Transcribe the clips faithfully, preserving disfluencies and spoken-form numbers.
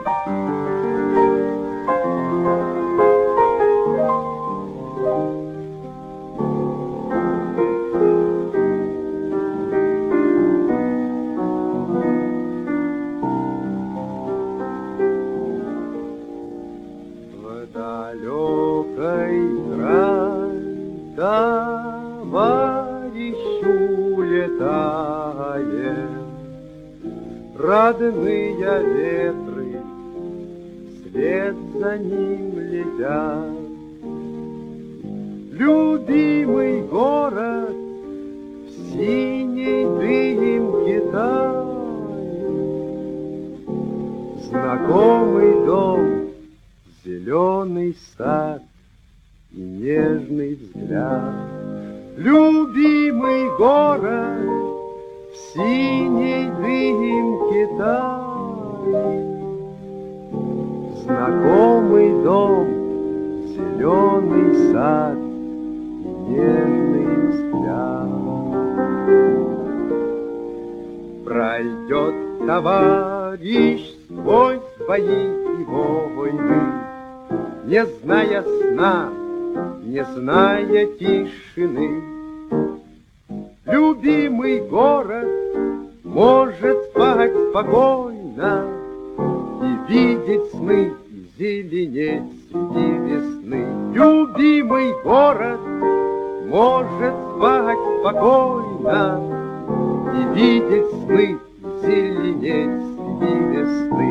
Далекой край товарищу летает, родные ветры вслед за ним летят. Любимый город в синей дымке тает, знакомый дом, зеленый сад и нежный взгляд. Любимый город в синей дымке тает, знакомый дом, зеленый сад и нежный взгляд. Пройдет товарищ сквозь бои и войны, не зная сна, не зная тишины. Любимый город может спать спокойно и видеть сны, и зеленеть среди весны. Любимый город может спать спокойно и видеть сны, и зеленеть среди весны.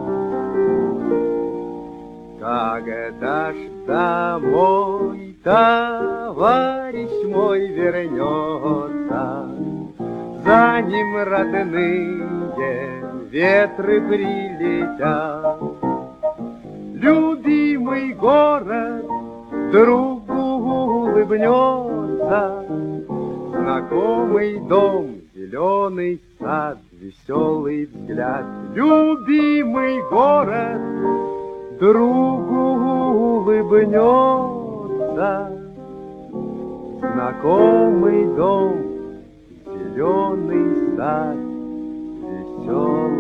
Когда ж домой товарищ мой вернется, за ним родные ветры прилетят. Любимый город другу улыбнется, знакомый дом, зеленый сад, веселый взгляд. Любимый город другу улыбнется, знакомый дом, зеленый сад, веселый